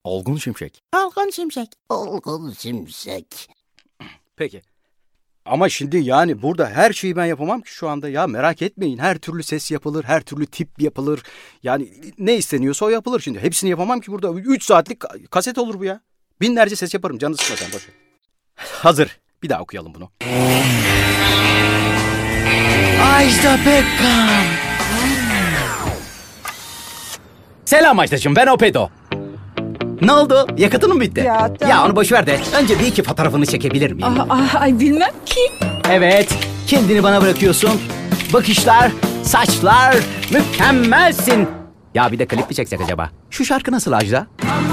Olgun Şimşek. Olgun Şimşek. Olgun Şimşek. Peki. Ama şimdi yani burada her şeyi ben yapamam ki şu anda ya, merak etmeyin. Her türlü ses yapılır, her türlü tip yapılır. Yani ne isteniyorsa o yapılır şimdi. Hepsini yapamam ki burada. 3 saatlik kaset olur bu ya. Binlerce ses yaparım, canını sıkma sen, boş ver. Hazır. Bir daha okuyalım bunu. Ajda Pekkan. Selam Ajdacığım, ben Opedo. Ne oldu? Yakıtın mı bitti? Ya, tamam. Ya onu boş ver de önce bir iki fotoğrafını çekebilir miyim? Ay bilmem ki. Evet, kendini bana bırakıyorsun. Bakışlar, saçlar, mükemmelsin. Ya bir de klip mi çeksek acaba? Şu şarkı nasıl Ajda?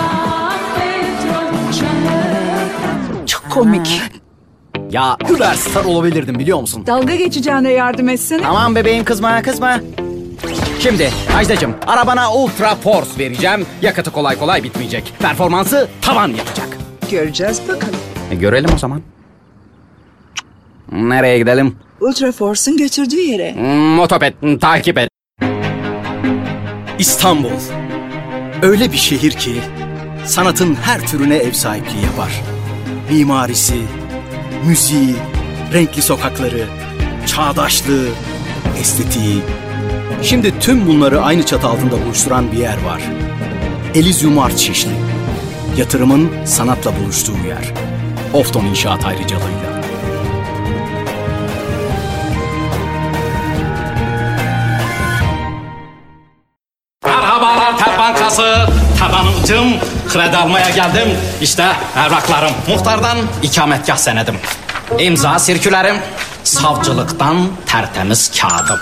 Çok komik. Ya süperstar olabilirdim biliyor musun? Dalga geçeceğine yardım etsene. Tamam bebeğim, kızma. Şimdi Ajdacığım, arabana Ultra Force vereceğim. Yakıtı kolay kolay bitmeyecek. Performansı tavan yapacak. Göreceğiz bakalım. Görelim o zaman. Nereye gidelim? Ultra Force'un götürdüğü yere. Motoped, takip et. İstanbul. Öyle bir şehir ki sanatın her türüne ev sahipliği yapar. Mimarisi, müziği, renkli sokakları, çağdaşlığı, estetiği. Şimdi tüm bunları aynı çatı altında buluşturan bir yer var. Elysium Art Şişli. Yatırımın sanatla buluştuğu yer. Ofton İnşaat ayrıcalığıyla. Merhabalar Ter Bankası, tabanımcım, kredi almaya geldim. İşte evraklarım. Muhtardan ikametgah senedim. İmza sirkülerim, savcılıktan tertemiz kağıdım.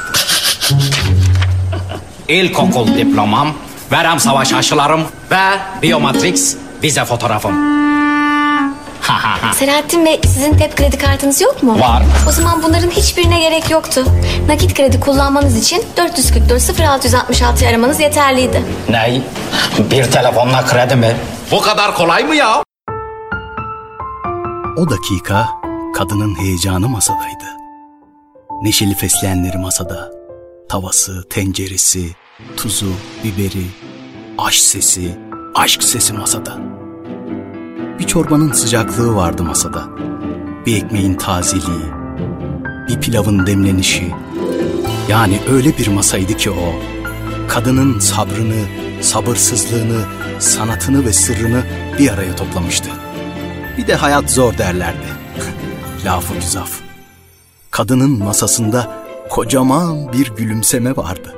İlkokul diplomam, verem savaş aşılarım ve Biomatrix vize fotoğrafım. Selahattin Bey, sizin TEP kredi kartınız yok mu? Var. O zaman bunların hiçbirine gerek yoktu. Nakit kredi kullanmanız için 444-0666'yı aramanız yeterliydi. Ney? Bir telefonla kredi mi? Bu kadar kolay mı ya? O dakika kadının heyecanı masadaydı. Neşeli fesleğenleri masada. Tavası, tenceresi, tuzu, biberi, aşk sesi masada. Bir çorbanın sıcaklığı vardı masada. Bir ekmeğin tazeliği, bir pilavın demlenişi. Yani öyle bir masaydı ki o, kadının sabrını, sabırsızlığını, sanatını ve sırrını bir araya toplamıştı. Bir de hayat zor derlerdi. Lafı güzaf. Kadının masasında kocaman bir gülümseme vardı.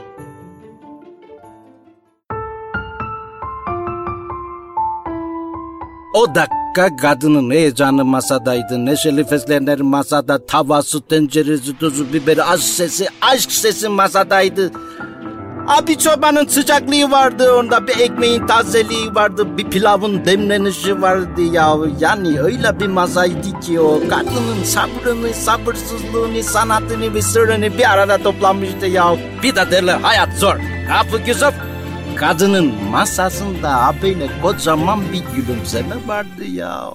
O dakika kadının heyecanı masadaydı. Neşeli fesleğenleri masada. Tavası, tenceresi, tuzu, biberi, aşk sesi masadaydı. Bir çorbanın sıcaklığı vardı. Onda bir ekmeğin tazeliği vardı. Bir pilavın demlenişi vardı ya. Yani öyle bir masaydı ki o. Kadının sabrını, sabırsızlığını, sanatını ve sırrını bir arada toplamıştı ya. Bir de derler hayat zor. Kapı güzel. Kadının masasında böyle kocaman bir gülümseme vardı ya.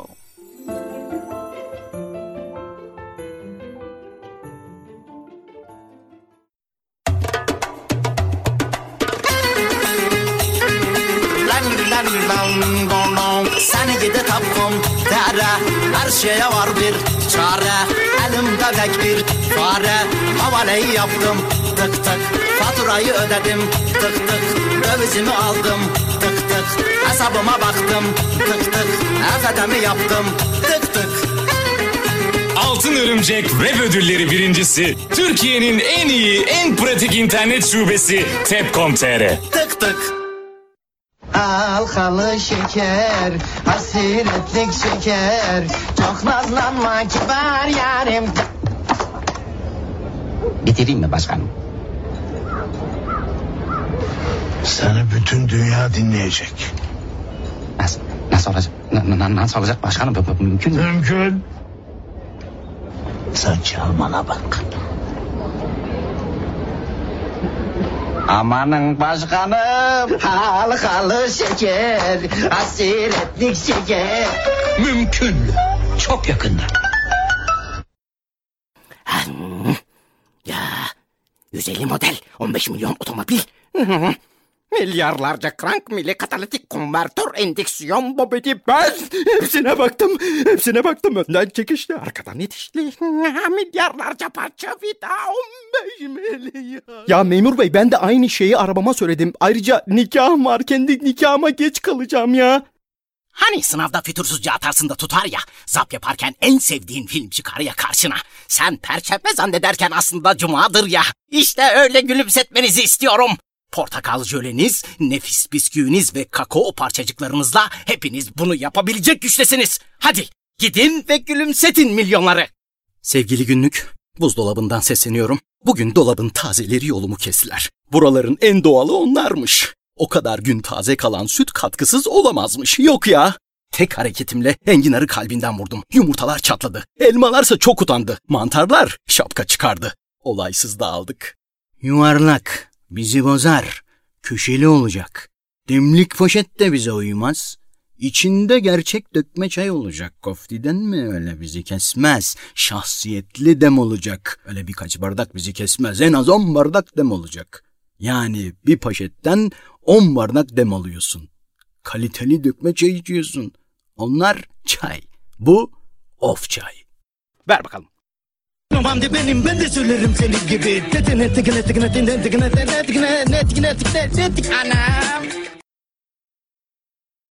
Seni gidi tapdım dere, her şeye var bir çare. Elimde tek bir fare, havaleyi yaptım tık tık. Faturayı ödedim tık tık. Dövizimi aldım tık tık. Hesabıma baktım tık tık. EFT'mi yaptım tık tık. Altın Örümcek Web Ödülleri birincisi. Türkiye'nin en iyi, en pratik internet şubesi Tep.com.tr. Tık tık. Halkalı şeker, hasiretlik şeker. Çok nazlanma kibar yarim. Bitireyim mi başkanım? Seni bütün dünya dinleyecek. Nasıl olacak? Nasıl olacak başkanım? Mümkün mü? Mümkün. Sen çalmana bak. Amanın başkanım. Halkalı şeker, hasiretlik şeker. Mümkün. Çok yakında. Ya 150 model 15 milyon otomobil. Milyarlarca crank, mili, katalitik konvertör, endüksiyon, bobidi, ben hepsine baktım. Önden çekişli, arkadan itişli. Milyarlarca parça vida, 15 milyon. Ya memur bey, ben de aynı şeyi arabama söyledim. Ayrıca nikahım var, kendi nikahıma geç kalacağım ya. Hani sınavda fütursuzca atarsın da tutar ya, zap yaparken en sevdiğin film çıkar ya karşına. Sen Perşembe zannederken aslında Cuma'dır ya. İşte öyle gülümsetmenizi istiyorum. Portakal jöleniz, nefis bisküviniz ve kakao parçacıklarınızla hepiniz bunu yapabilecek güçtesiniz. Hadi gidin ve gülümsetin milyonları. Sevgili günlük, buzdolabından sesleniyorum. Bugün dolabın tazeleri yolumu kestiler. Buraların en doğalı onlarmış. O kadar gün taze kalan süt katkısız olamazmış. Yok ya. Tek hareketimle enginarı kalbinden vurdum. Yumurtalar çatladı. Elmalarsa çok utandı. Mantarlar şapka çıkardı. Olaysız dağıldık. Yuvarlak bizi bozar. Köşeli olacak. Demlik poşet de bize uymaz. İçinde gerçek dökme çay olacak. Koftiden mi öyle bizi kesmez. Şahsiyetli dem olacak. Öyle birkaç bardak bizi kesmez. En az 10 bardak dem olacak. Yani bir poşetten 10 bardak dem alıyorsun. Kaliteli dökme çay içiyorsun. Onlar çay. Bu of çay. Ver bakalım. Hamdi benim, ben de söylerim senin gibi. Anam.